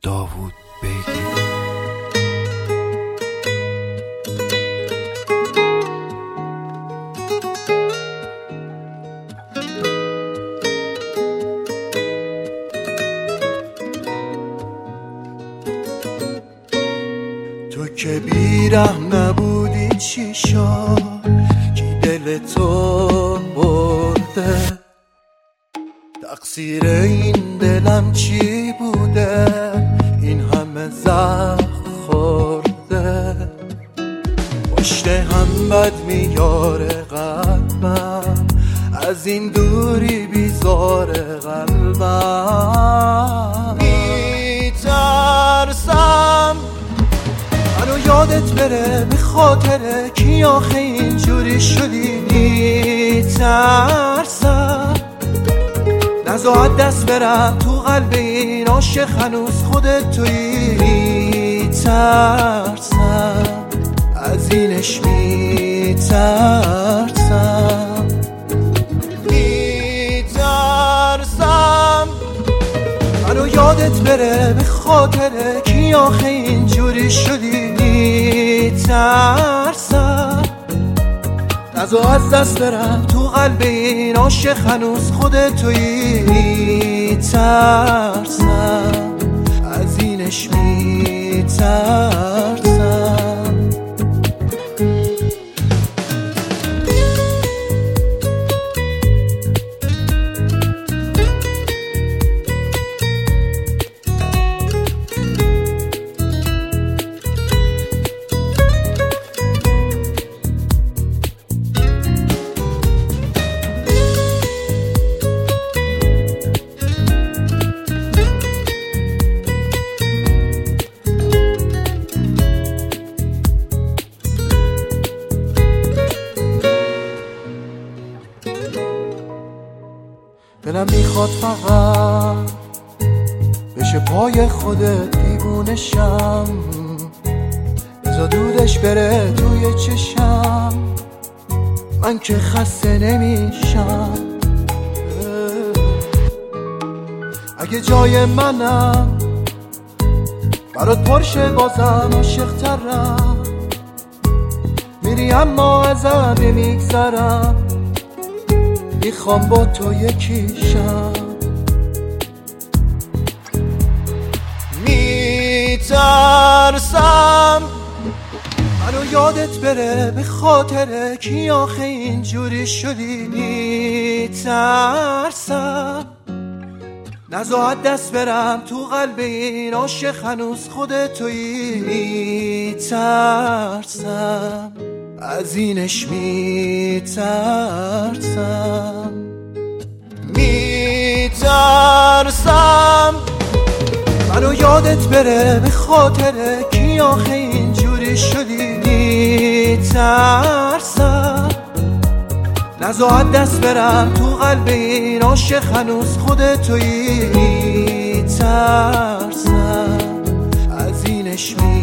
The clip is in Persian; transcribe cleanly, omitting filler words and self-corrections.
داوود بیگی. تو که بیرحم نبودی چی شد، کی دل تو برده؟ تقصیر این دلم چی بوده این همه زخم خورده؟ پشت هم بد میاره قلبم، از این دوری بیزاره قلبم. میترسم منو یادت بره به خاطر کی آخه اینجوری شدی. میترسم نزاعت دست برم تو قلب این عاشق، هنوز خودت تویی. میترسم از اینش میترسم. میترسم منو یادت بره به خاطر کی آخه اینجوری شدی. میترسم نزا از دست برم تو قلب این عاشق، هنوز خودت تویی. میترسم از اینش میترسم. دلم میخواد فقط بشه پای خودت دیوونشم، بذار دودش بره توی چشم، من که خسته نمیشم. اگه جای منم برات پرشه بازم عاشق ترم، میری اما ازم نمیگذرم، میخوام با تو یکیشم. میترسم منو یادت بره به خاطر کی آخه اینجوری شدی. میترسم نزاعت دست برم تو قلب این عاشق، هنوز خودت تویی. میترسم از اینش میترسم. میترسم منو یادت بره به خاطر کی آخه اینجوری شدی. میترسم نزاعت دست برم تو قلب این عاشق، هنوز خودت تویی. میترسم از اینش